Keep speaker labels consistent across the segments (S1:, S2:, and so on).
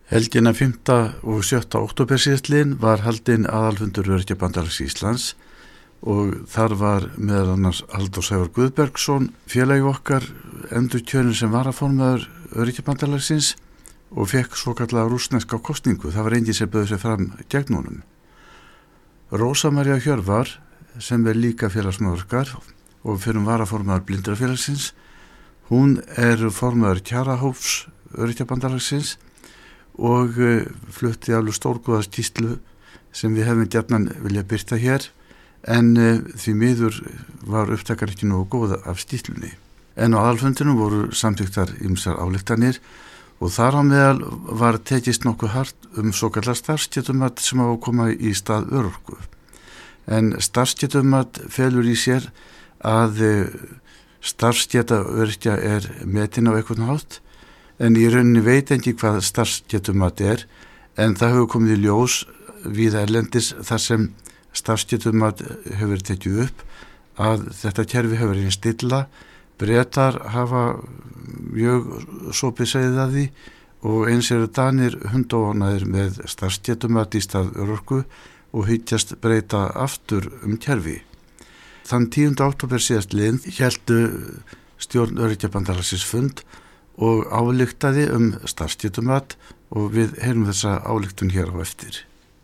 S1: Helgina 5. og 7. október síðastliðinn var haldinn aðalfundur Öryrkjabandalags Íslands og þar var meðal annars Halldór Sævar Guðbergsson, félagi okkar, endurkjörinn sem varaformaður Öryrkjabandalagsins og fekk svokallaða rússneska kosningu. Það var enginn sem bauð sig fram gegn honum. Rósa María Hjörvar, sem líka félagsmaður okkar og fyrir varaformaður Blindrafélagsins, hún formaður kjarahóps Öryrkjabandalagsins og flutti alveg stórgóða skýrslu sem við hefum gjarnan vilja birta hér, en því miður var upptakar ekki nógu góða af skýrslunni. En á aðalfundinum voru samþykktar ýmsar ályktanir og þar á meðal var tekist nokkuð hart svokallað starfsgetumat sem á að koma í stað örorku. En starfsgetumat felur í sér að starfsgeta öryrkja metin á einhvern hátt, en í rauninni veit ekki hvað starfsgetumat en það hefur komið í ljós víða erlendis þar sem starfsgetumat hefur tekið upp að þetta kerfi hefur einn stilla. Bretar hafa mjög sopið segið að því og eins Danir hundónaðir með starfsgetumat í stað örorku og hyggjast breyta aftur kerfi. Þann 10. október síðastliðinn héldu stjórn Öryrkjabandalagsins fund og ályktaði starfsgetumat og við heyrum þessa ályktun hér á eftir.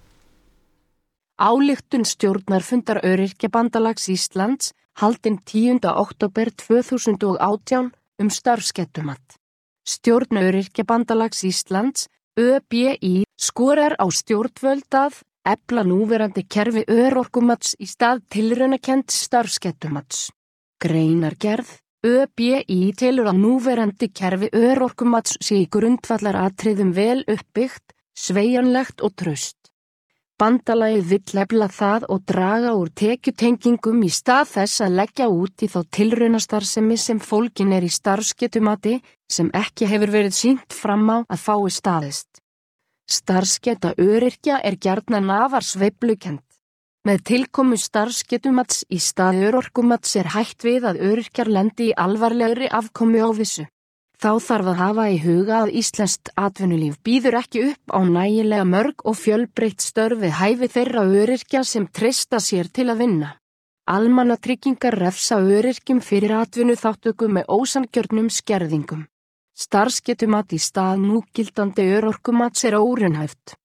S2: Ályktun stjórnarfundar Öryrkjabandalags Íslands haldin 10. október 2018 starfsgetumat. Stjórn Öryrkjabandalags Íslands, ÖBÍ, skorar á stjórnvöld að efla núverandi kerfi örorkumats í stað tilraunakennds starfsgetumats. Greinargerð. ÖBÍ telur að núverandi kerfi örorkumats sé í grundvallaratriðum vel uppbyggt, sveigjanlegt og traust. Bandalagið vill efla það og draga úr tekjutengingum í stað þess að leggja út í þá tilraunastarfsemi sem fólgin í starfsgetumati sem ekki hefur verið sýnt fram á að fái staðist. Starfsgeta öryrkja gjarnan afar sveiflukennd. Með tilkomu starfsgetumats í stað örorkumats hætt við að öryrkjar lendi í alvarlegri afkomuóvissu. Þá þarf að hafa í huga að íslenskt atvinnulíf býður ekki upp á nægilega mörg og fjölbreytt störf við hæfi þeirra öryrkja sem treysta sér til að vinna. Almannatryggingar refsa öryrkjum fyrir atvinnuþátttöku með ósanngjörnum skerðingum. Starfsgetumat í stað núgildandi örorkumats óraunhæft.